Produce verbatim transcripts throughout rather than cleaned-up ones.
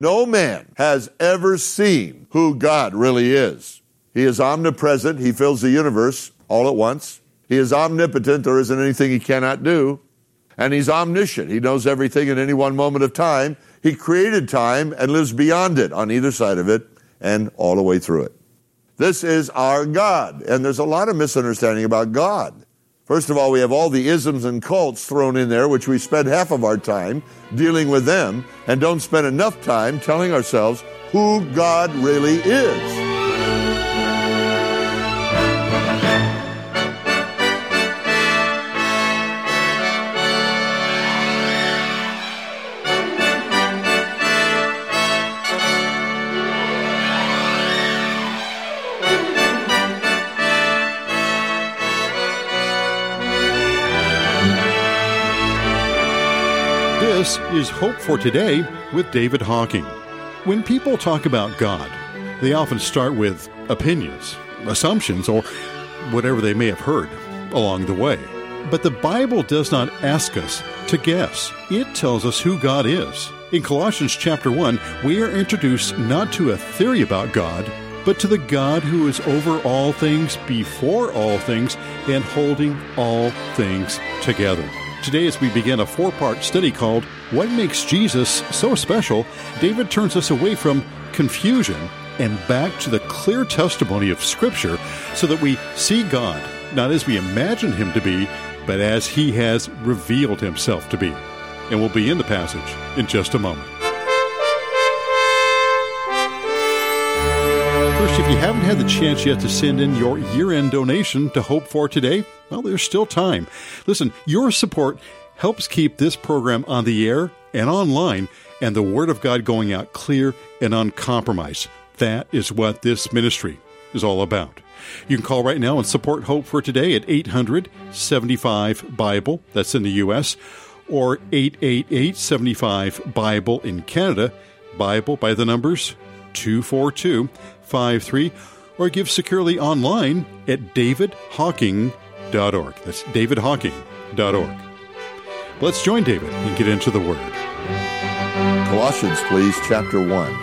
No man has ever seen who God really is. He is omnipresent. He fills the universe all at once. He is omnipotent. There isn't anything he cannot do. And he's omniscient. He knows everything at any one moment of time. He created time and lives beyond it, on either side of it, and all the way through it. This is our God. And there's a lot of misunderstanding about God. First of all, we have all the isms and cults thrown in there, which we spend half of our time dealing with them, and don't spend enough time telling ourselves who God really is. This is Hope for Today with David Hocking. When people talk about God, they often start with opinions, assumptions, or whatever they may have heard along the way. But the Bible does not ask us to guess. It tells us who God is. In Colossians chapter one, we are introduced not to a theory about God, but to the God who is over all things, before all things, and holding all things together. Today, as we begin a four-part study called What Makes Jesus So Special, David turns us away from confusion and back to the clear testimony of Scripture so that we see God not as we imagine Him to be, but as He has revealed Himself to be. And we'll be in the passage in just a moment. First, if you haven't had the chance yet to send in your year-end donation to Hope for Today, well, there's still time. Listen, your support helps keep this program on the air and online, and the Word of God going out clear and uncompromised. That is what this ministry is all about. You can call right now and support Hope for Today at eight hundred, seventy-five, Bible, that's in the U S, or eight eight eight, seven five, Bible in Canada, Bible by the numbers two four two, five three, or give securely online at david hocking dot org. That's david hocking dot org. Let's join David and get into the Word. Colossians, please, chapter one.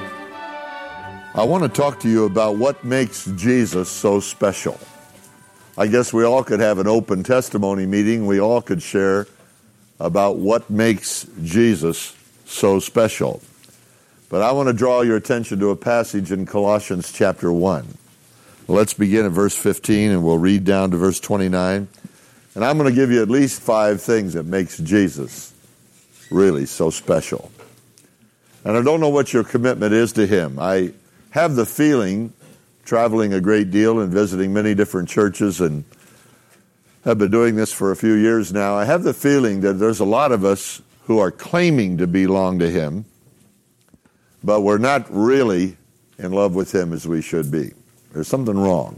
I want to talk to you about what makes Jesus so special. I guess we all could have an open testimony meeting. We all could share about what makes Jesus so special. But I want to draw your attention to a passage in Colossians chapter one. Let's begin at verse fifteen, and we'll read down to verse twenty-nine. And I'm going to give you at least five things that makes Jesus really so special. And I don't know what your commitment is to Him. I have the feeling, traveling a great deal and visiting many different churches, and have been doing this for a few years now, I have the feeling that there's a lot of us who are claiming to belong to Him, but we're not really in love with Him as we should be. There's something wrong.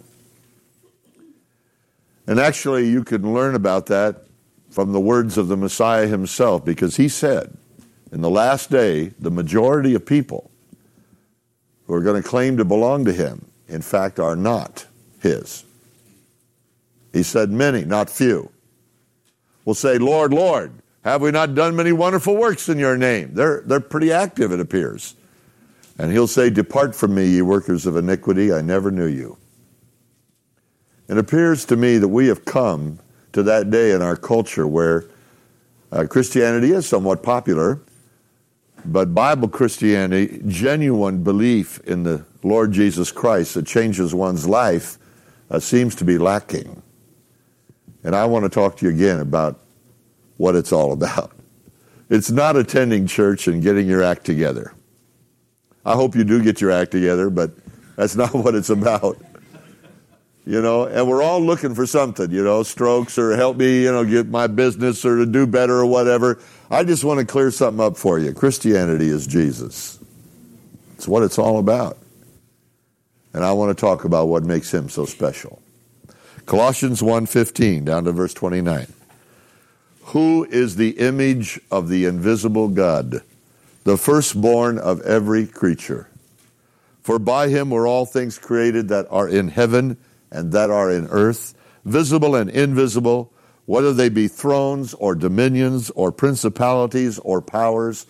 And actually, you can learn about that from the words of the Messiah Himself, because He said, in the last day, the majority of people who are going to claim to belong to Him, in fact, are not His. He said many, not few, will say, Lord, Lord, have we not done many wonderful works in your name? They're, they're pretty active, it appears. And He'll say, depart from me, ye workers of iniquity, I never knew you. It appears to me that we have come to that day in our culture where uh, Christianity is somewhat popular, but Bible Christianity, genuine belief in the Lord Jesus Christ that changes one's life, uh, seems to be lacking. And I want to talk to you again about what it's all about. It's not attending church and getting your act together. I hope you do get your act together, but that's not what it's about. You know, and we're all looking for something, you know, strokes or help me, you know, get my business or to do better or whatever. I just want to clear something up for you. Christianity is Jesus. It's what it's all about. And I want to talk about what makes Him so special. Colossians one fifteen, down to verse twenty-nine. Who is the image of the invisible God, the firstborn of every creature? For by Him were all things created that are in heaven and that are in earth, visible and invisible, whether they be thrones or dominions or principalities or powers.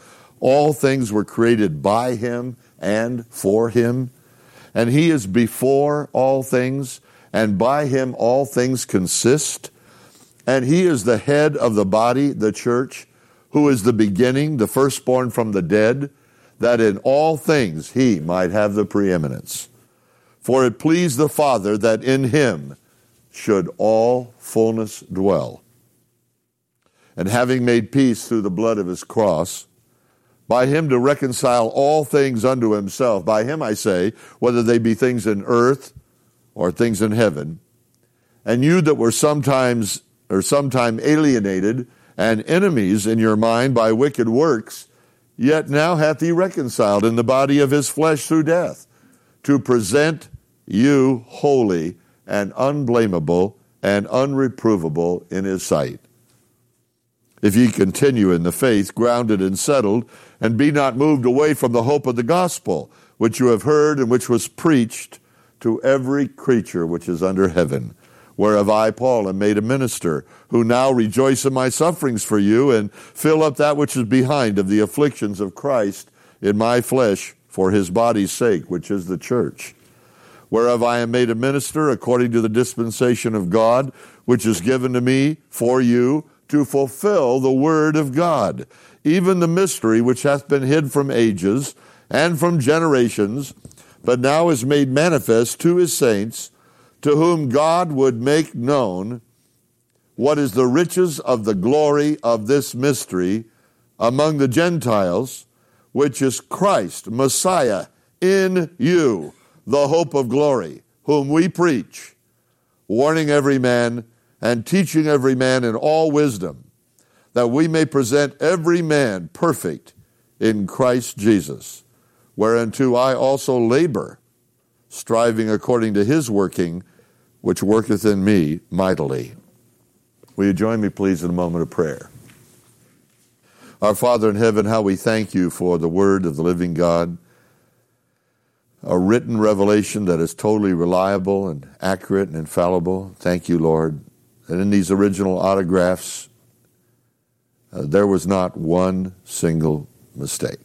All things were created by him and for him. And he is before all things, and by him all things consist. And he is the head of the body, the church, who is the beginning, the firstborn from the dead, that in all things he might have the preeminence. For it pleased the Father that in him should all fullness dwell. And having made peace through the blood of his cross, by him to reconcile all things unto himself. By him, I say, whether they be things in earth or things in heaven. And you that were sometimes or sometime alienated and enemies in your mind by wicked works, yet now hath he reconciled in the body of his flesh through death, to present you holy and unblameable and unreprovable in his sight. If ye continue in the faith, grounded and settled, and be not moved away from the hope of the gospel, which you have heard and which was preached to every creature which is under heaven, whereof I, Paul, am made a minister, who now rejoice in my sufferings for you, and fill up that which is behind of the afflictions of Christ in my flesh for his body's sake, which is the church, whereof I am made a minister according to the dispensation of God, which is given to me for you, to fulfill the word of God, even the mystery which hath been hid from ages and from generations, but now is made manifest to his saints, to whom God would make known what is the riches of the glory of this mystery among the Gentiles, which is Christ, Messiah, in you, the hope of glory, whom we preach, warning every man and teaching every man in all wisdom, that we may present every man perfect in Christ Jesus, whereunto I also labor, striving according to his working, which worketh in me mightily. Will you join me, please, in a moment of prayer? Our Father in heaven, how we thank you for the word of the living God, a written revelation that is totally reliable and accurate and infallible. Thank you, Lord. And in these original autographs, uh, there was not one single mistake.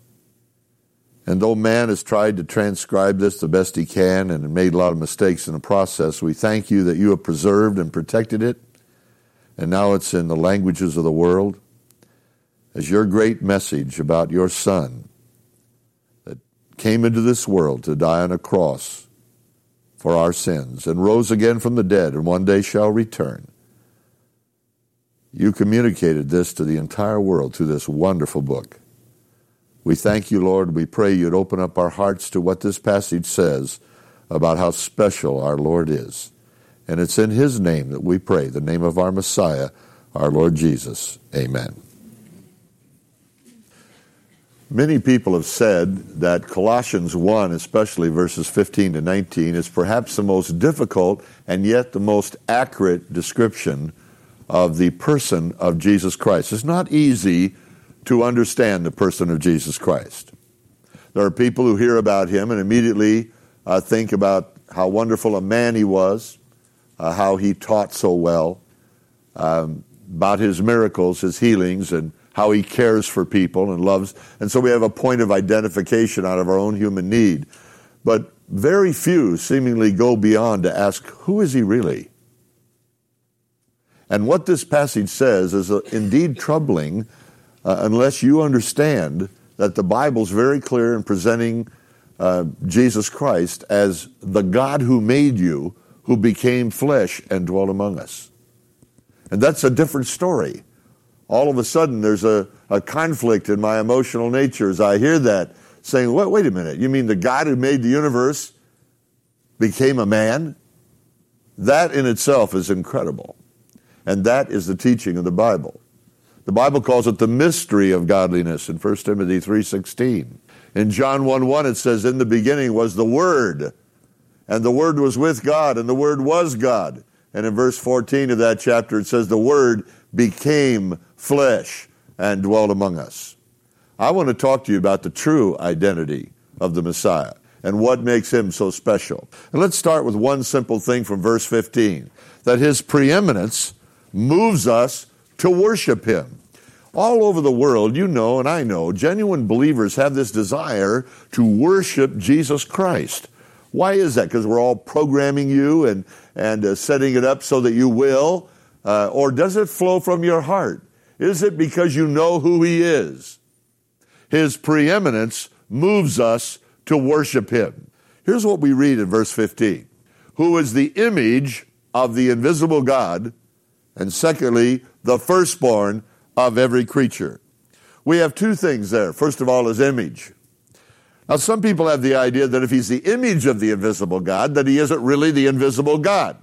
And though man has tried to transcribe this the best he can and made a lot of mistakes in the process, we thank you that you have preserved and protected it, and now it's in the languages of the world as your great message about your Son that came into this world to die on a cross for our sins, and rose again from the dead, and one day shall return. You communicated this to the entire world through this wonderful book. We thank you, Lord. We pray you'd open up our hearts to what this passage says about how special our Lord is. And it's in his name that we pray, the name of our Messiah, our Lord Jesus. Amen. Many people have said that Colossians one, especially verses fifteen to nineteen, is perhaps the most difficult and yet the most accurate description of the person of Jesus Christ. It's not easy to understand the person of Jesus Christ. There are people who hear about him and immediately uh, think about how wonderful a man he was, uh, how he taught so well, um, about his miracles, his healings, and how he cares for people and loves. And so we have a point of identification out of our own human need. But very few seemingly go beyond to ask, who is he really? And what this passage says is uh, indeed troubling uh, unless you understand that the Bible's very clear in presenting uh, Jesus Christ as the God who made you, who became flesh and dwelt among us. And that's a different story. All of a sudden, there's a, a conflict in my emotional nature as I hear that, saying, wait, wait a minute, you mean the God who made the universe became a man? That in itself is incredible. And that is the teaching of the Bible. The Bible calls it the mystery of godliness in First Timothy three sixteen. In John one one, it says, in the beginning was the Word, and the Word was with God, and the Word was God. And in verse fourteen of that chapter, it says, the Word became flesh and dwelt among us. I want to talk to you about the true identity of the Messiah and what makes him so special. And let's start with one simple thing from verse fifteen, that his preeminence moves us to worship him. All over the world, you know and I know, genuine believers have this desire to worship Jesus Christ. Why is that? Because we're all programming you and, and uh, setting it up so that you will? Uh, or does it flow from your heart? Is it because you know who he is? His preeminence moves us to worship him. Here's what we read in verse fifteen. Who is the image of the invisible God, and secondly, the firstborn of every creature. We have two things there. First of all, his image. Now, some people have the idea that if he's the image of the invisible God, that he isn't really the invisible God.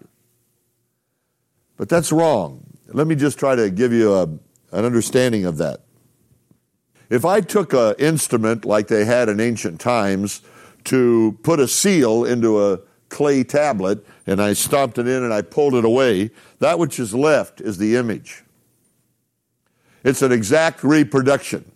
But that's wrong. Let me just try to give you a, an understanding of that. If I took an instrument like they had in ancient times to put a seal into a clay tablet, and I stomped it in and I pulled it away, that which is left is the image. It's an exact reproduction.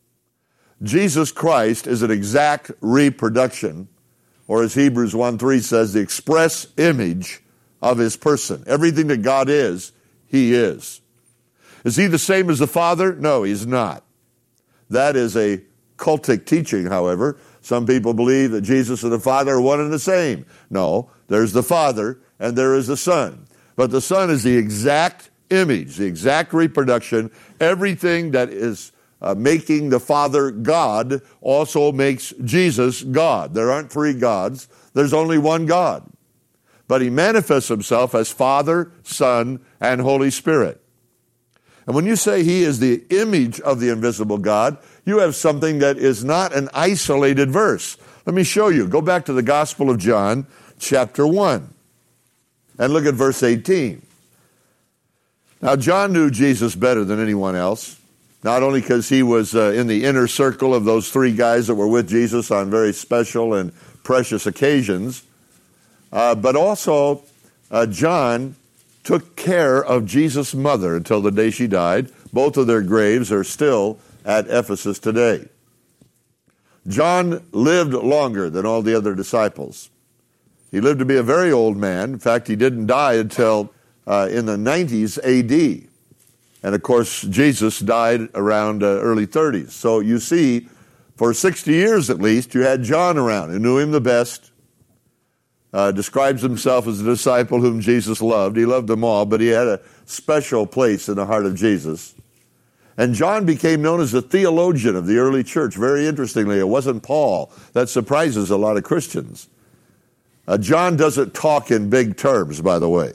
Jesus Christ is an exact reproduction, or as Hebrews one three says, the express image of his person. Everything that God is, he is. Is he the same as the Father? No, he's not. That is a cultic teaching, however. Some people believe that Jesus and the Father are one and the same. No, there's the Father and there is the Son. But the Son is the exact image, the exact reproduction. Everything that is uh, making the Father God also makes Jesus God. There aren't three gods. There's only one God. But he manifests himself as Father, Son, and Holy Spirit. And when you say he is the image of the invisible God, you have something that is not an isolated verse. Let me show you. Go back to the Gospel of John, chapter one, and look at verse eighteen. Now, John knew Jesus better than anyone else, not only because he was uh, in the inner circle of those three guys that were with Jesus on very special and precious occasions, uh, but also uh, John took care of Jesus' mother until the day she died. Both of their graves are still at Ephesus today. John lived longer than all the other disciples. He lived to be a very old man. In fact, he didn't die until uh, in the nineties A D. And of course, Jesus died around uh, early thirties. So you see, for sixty years at least, you had John around who knew him the best. Uh, describes himself as a disciple whom Jesus loved. He loved them all, but he had a special place in the heart of Jesus. And John became known as the theologian of the early church. Very interestingly, it wasn't Paul. That surprises a lot of Christians. Uh, John doesn't talk in big terms, by the way.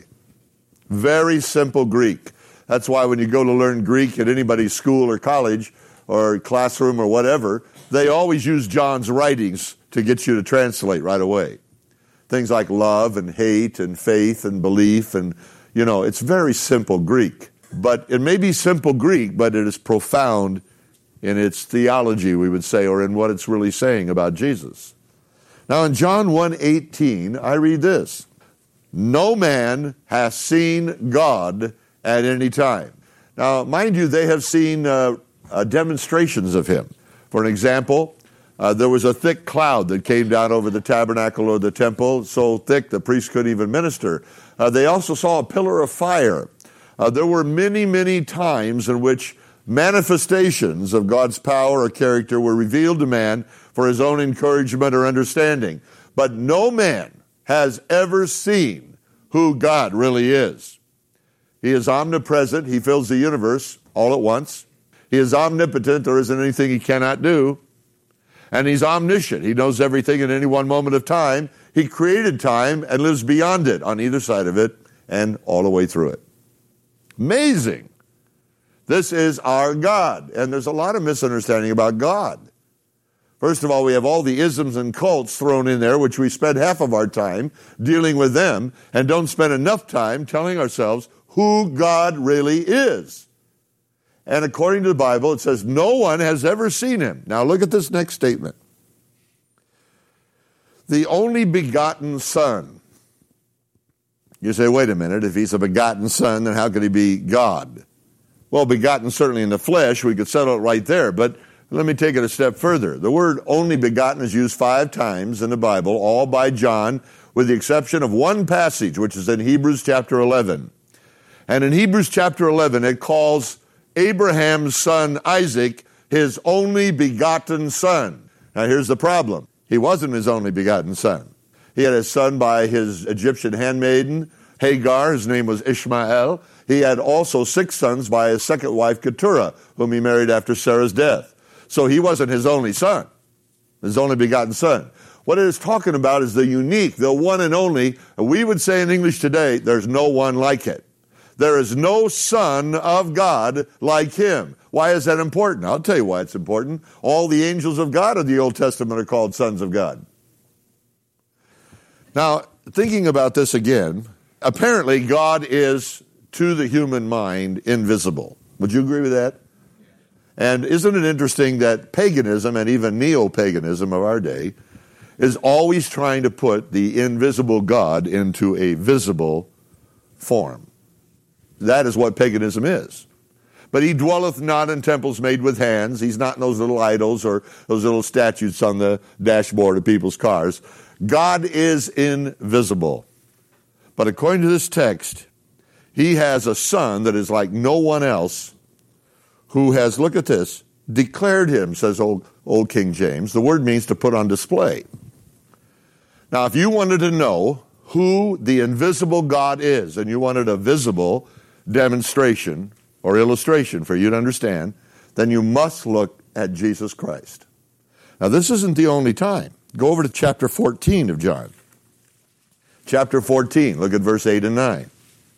Very simple Greek. That's why when you go to learn Greek at anybody's school or college or classroom or whatever, they always use John's writings to get you to translate right away. Things like love and hate and faith and belief and, you know, it's very simple Greek. But it may be simple Greek, but it is profound in its theology, we would say, or in what it's really saying about Jesus. Now in John one eighteen, I read this. No man has seen God at any time. Now, mind you, they have seen uh, uh, demonstrations of him. For an example, Uh, there was a thick cloud that came down over the tabernacle or the temple, so thick the priest couldn't even minister. Uh, they also saw a pillar of fire. Uh, there were many, many times in which manifestations of God's power or character were revealed to man for his own encouragement or understanding. But no man has ever seen who God really is. He is omnipresent. He fills the universe all at once. He is omnipotent. There isn't anything he cannot do. And he's omniscient. He knows everything in any one moment of time. He created time and lives beyond it, on either side of it, and all the way through it. Amazing. This is our God. And there's a lot of misunderstanding about God. First of all, we have all the isms and cults thrown in there, which we spend half of our time dealing with them, and don't spend enough time telling ourselves who God really is. And according to the Bible, it says, no one has ever seen him. Now look at this next statement. The only begotten Son. You say, wait a minute, if he's a begotten Son, then how could he be God? Well, begotten certainly in the flesh, we could settle it right there. But let me take it a step further. The word only begotten is used five times in the Bible, all by John, with the exception of one passage, which is in Hebrews chapter eleven. And in Hebrews chapter eleven, it calls Abraham's son Isaac his only begotten son. Now here's the problem. He wasn't his only begotten son. He had a son by his Egyptian handmaiden, Hagar. His name was Ishmael. He had also six sons by his second wife, Keturah, whom he married after Sarah's death. So he wasn't his only son, his only begotten son. What it is talking about is the unique, the one and only. We would say in English today, there's no one like it. There is no son of God like him. Why is that important? I'll tell you why it's important. All the angels of God in the Old Testament are called sons of God. Now, thinking about this again, apparently God is, to the human mind, invisible. Would you agree with that? And isn't it interesting that paganism, and even neo-paganism of our day, is always trying to put the invisible God into a visible form? That is what paganism is. But he dwelleth not in temples made with hands. He's not in those little idols or those little statues on the dashboard of people's cars. God is invisible. But according to this text, he has a son that is like no one else, who has, look at this, declared him, says old, old King James. The word means to put on display. Now, if you wanted to know who the invisible God is, and you wanted a visible demonstration or illustration for you to understand, then you must look at Jesus Christ. Now, this isn't the only time. Go over to chapter fourteen of John. Chapter fourteen, look at verse eight and nine.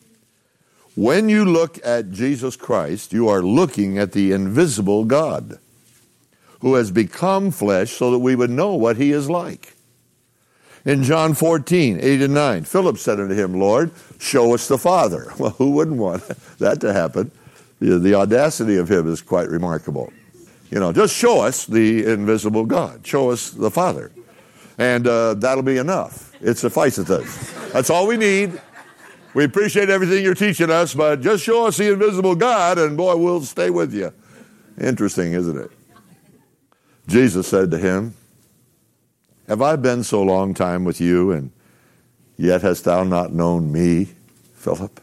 When you look at Jesus Christ, you are looking at the invisible God, who has become flesh so that we would know what he is like. In John fourteen, eight and nine, Philip said unto him, Lord, show us the Father. Well, who wouldn't want that to happen? The, the audacity of him is quite remarkable. You know, just show us the invisible God. Show us the Father. And uh, that'll be enough. It sufficeth us. That's all we need. We appreciate everything you're teaching us, but just show us the invisible God, and boy, we'll stay with you. Interesting, isn't it? Jesus said to him, have I been so long time with you, and yet hast thou not known me, Philip?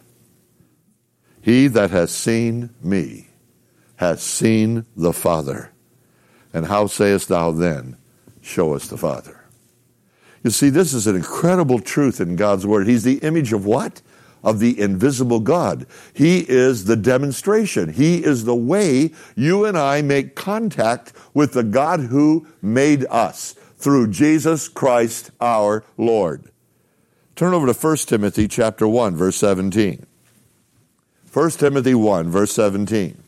He that has seen me has seen the Father. And how sayest thou then, show us the Father? You see, this is an incredible truth in God's Word. He's the image of what? Of the invisible God. He is the demonstration. He is the way you and I make contact with the God who made us through Jesus Christ our Lord. Turn over to First Timothy chapter one, verse seventeen. First Timothy one, verse seventeen.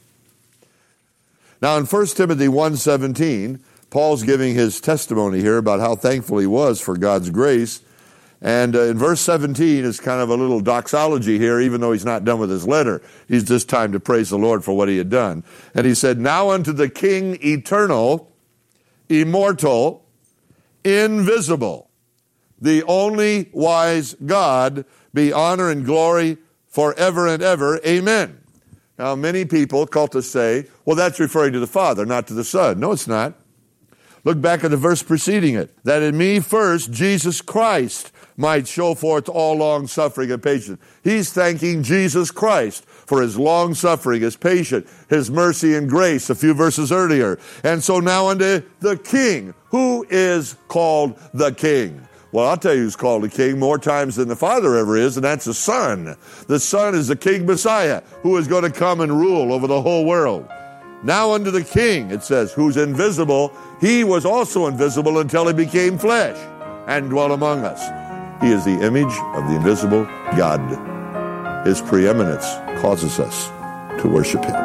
Now in First Timothy one seventeen, Paul's giving his testimony here about how thankful he was for God's grace. And uh, in verse seventeen is kind of a little doxology here, even though he's not done with his letter. He's just time to praise the Lord for what he had done. And he said, now unto the King eternal, immortal, invisible, the only wise God, be honor and glory forever and ever. Amen. Now, many people, cultists say, well, that's referring to the Father, not to the Son. No, it's not. Look back at the verse preceding it. That in me first, Jesus Christ might show forth all long-suffering and patience. He's thanking Jesus Christ for his long-suffering, his patience, his mercy and grace a few verses earlier. And so now unto the King. Who is called the King? Well, I'll tell you who's called the King more times than the Father ever is, and that's the Son. The Son is the King Messiah, who is going to come and rule over the whole world. Now unto the King, it says, who's invisible. He was also invisible until he became flesh and dwelt among us. He is the image of the invisible God. His preeminence causes us to worship him.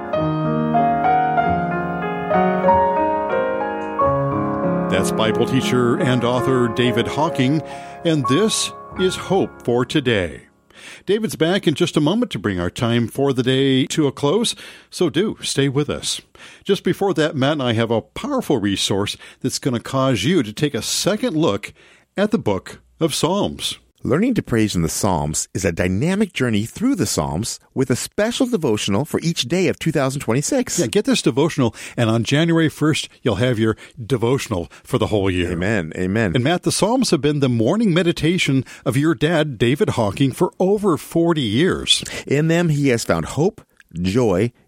That's Bible teacher and author David Hocking, and this is Hope for Today. David's back in just a moment to bring our time for the day to a close, so do stay with us. Just before that, Matt and I have a powerful resource that's going to cause you to take a second look at the book of Psalms. Learning to praise in the Psalms is a dynamic journey through the Psalms with a special devotional for each day of two thousand twenty-six. Yeah, get this devotional, and on January first, you'll have your devotional for the whole year. Amen, amen. And Matt, the Psalms have been the morning meditation of your dad, David Hocking, for over forty years. In them, he has found hope, joy,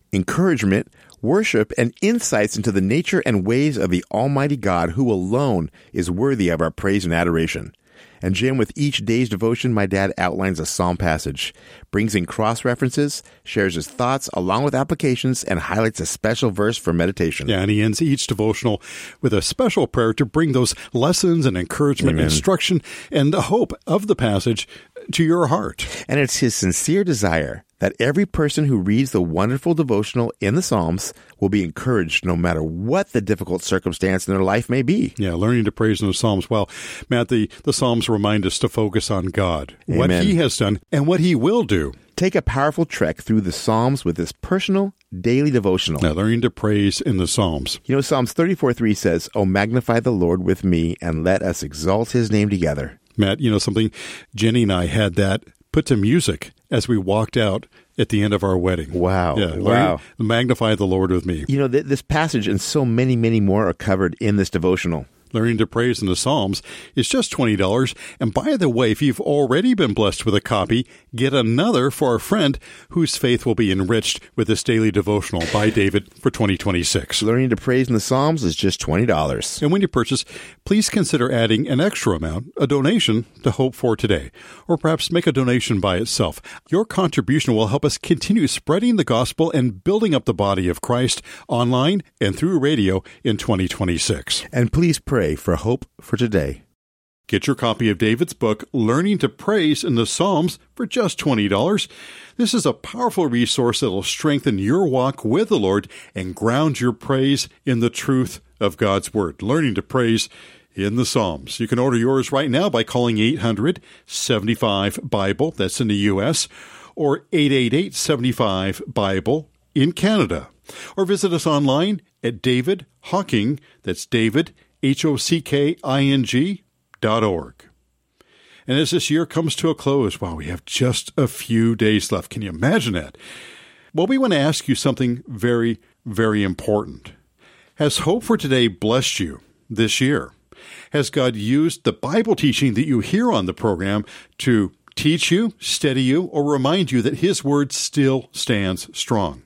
encouragement, worship, and insights into the nature and ways of the Almighty God, who alone is worthy of our praise and adoration. And Jim, with each day's devotion, my dad outlines a psalm passage, brings in cross-references, shares his thoughts along with applications, and highlights a special verse for meditation. Yeah, and he ends each devotional with a special prayer to bring those lessons and encouragement, Amen. Instruction, and the hope of the passage to your heart. And it's his sincere desire that every person who reads the wonderful devotional in the Psalms will be encouraged no matter what the difficult circumstance in their life may be. Yeah, learning to praise in the Psalms. Well, Matt, the, the Psalms remind us to focus on God, Amen. What he has done, and what he will do. Take a powerful trek through the Psalms with this personal daily devotional. Now, learning to praise in the Psalms. You know, Psalms thirty-four three says, "Oh, magnify the Lord with me, and let us exalt his name together." Matt, you know something? Jenny and I had that put to music as we walked out at the end of our wedding. Wow. Yeah, wow. Magnify the Lord with me. You know, th- this passage and so many, many more are covered in this devotional. Learning to praise in the Psalms is just twenty dollars. And by the way, if you've already been blessed with a copy, get another for a friend whose faith will be enriched with this daily devotional by David for twenty twenty-six. Learning to praise in the Psalms is just twenty dollars. And when you purchase, please consider adding an extra amount, a donation, to Hope for Today, or perhaps make a donation by itself. Your contribution will help us continue spreading the gospel and building up the body of Christ online and through radio in twenty twenty-six. And please pray for Hope for Today. Get your copy of David's book, Learning to Praise in the Psalms, for just twenty dollars. This is a powerful resource that will strengthen your walk with the Lord and ground your praise in the truth of God's Word. Learning to Praise in the Psalms. You can order yours right now by calling eight hundred, seventy-five, Bible, that's in the U S, or eight eight eight, seven five, Bible in Canada. Or visit us online at David Hocking, that's David, H O C K I N G, dot org. And as this year comes to a close, wow, we have just a few days left. Can you imagine that? Well, we want to ask you something very, very important. Has Hope for Today blessed you this year? Has God used the Bible teaching that you hear on the program to teach you, steady you, or remind you that His Word still stands strong?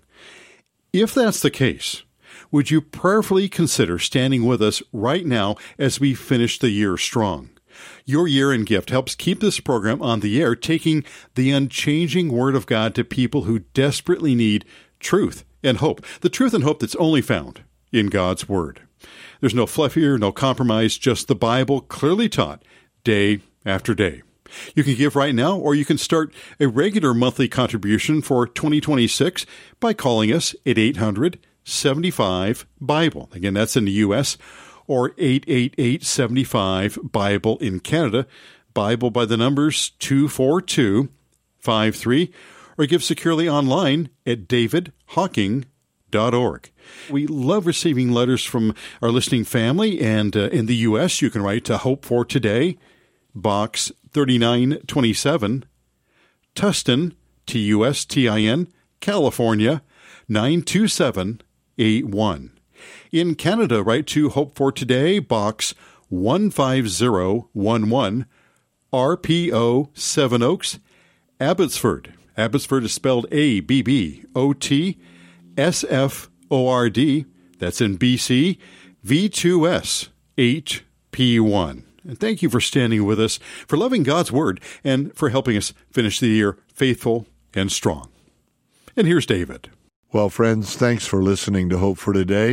If that's the case, would you prayerfully consider standing with us right now as we finish the year strong? Your year-end gift helps keep this program on the air, taking the unchanging Word of God to people who desperately need truth and hope. The truth and hope that's only found in God's Word. There's no fluff here, no compromise, just the Bible clearly taught day after day. You can give right now, or you can start a regular monthly contribution for twenty twenty-six by calling us at eight hundred, seventy-five, Bible. Again, that's in the U S, or eight eight eight, seven five, Bible in Canada. Bible by the numbers two four two five three, or give securely online at david hocking dot org. We love receiving letters from our listening family, and uh, in the U S, you can write to Hope for Today, Box thirty-nine twenty-seven, Tustin, T U S T I N, California, nine two seven eight one. In Canada, write to Hope for Today, Box one five zero one one, R P O Seven Oaks, Abbotsford. Abbotsford is spelled A B B O T S F O R D. That's in B C, V two S eight P one. And thank you for standing with us, for loving God's Word, and for helping us finish the year faithful and strong. And here's David. Well, friends, thanks for listening to Hope for Today.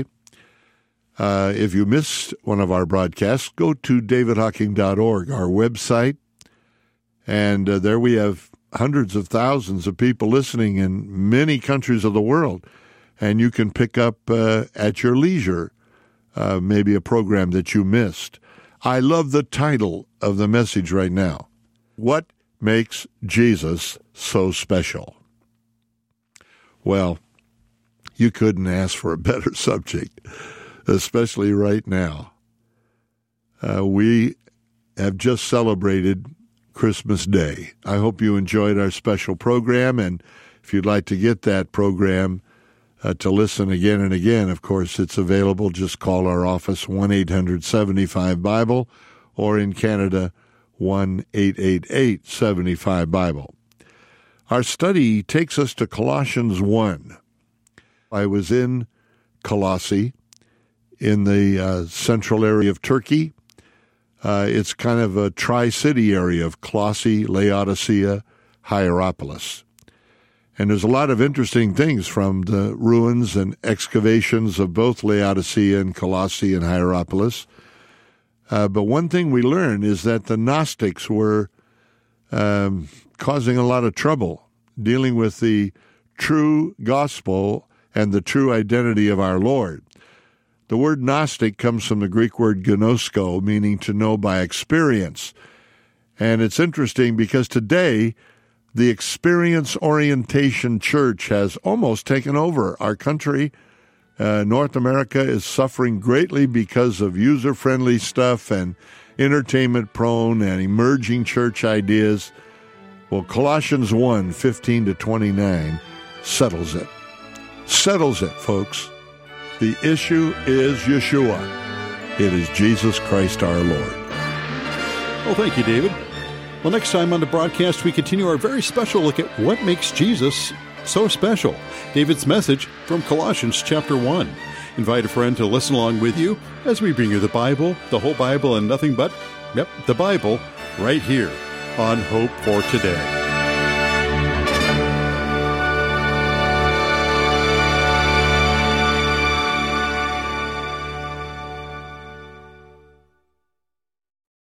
Uh, if you missed one of our broadcasts, go to david hocking dot org, our website, and uh, there we have hundreds of thousands of people listening in many countries of the world, and you can pick up uh, at your leisure uh, maybe a program that you missed. I love the title of the message right now. What makes Jesus so special? Well, you couldn't ask for a better subject, especially right now. Uh, we have just celebrated Christmas Day. I hope you enjoyed our special program, and if you'd like to get that program uh, to listen again and again, of course, it's available. Just call our office, one eight hundred, seven five, Bible, or in Canada, one eight eight eight, seven five, Bible. Our study takes us to Colossians one. I was in Colossae, in the uh, central area of Turkey. Uh, it's kind of a tri-city area of Colossae, Laodicea, Hierapolis. And there's a lot of interesting things from the ruins and excavations of both Laodicea and Colossae and Hierapolis. Uh, but one thing we learned is that the Gnostics were um, causing a lot of trouble dealing with the true gospel and the true identity of our Lord. The word Gnostic comes from the Greek word gnosko, meaning to know by experience. And it's interesting because today the experience orientation church has almost taken over our country. Uh, North America is suffering greatly because of user-friendly stuff and entertainment-prone and emerging church ideas. Well, Colossians one, fifteen to twenty-nine settles it. Settles it, folks. The issue is Yeshua. It is Jesus Christ our Lord. Well, thank you, David. Well, next time on the broadcast, we continue our very special look at what makes Jesus so special. David's message from Colossians chapter one. Invite a friend to listen along with you as we bring you the Bible, the whole Bible, and nothing but, yep, the Bible, right here on Hope for Today.